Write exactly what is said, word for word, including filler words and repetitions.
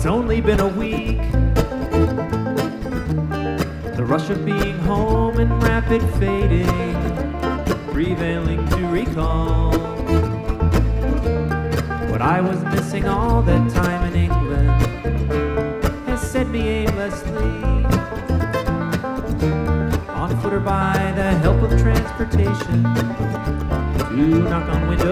It's only been a week. The rush of being home and rapid fading, prevailing to recall what I was missing all that time in England has sent me aimlessly, on foot or by the help of transportation, to knock on windows.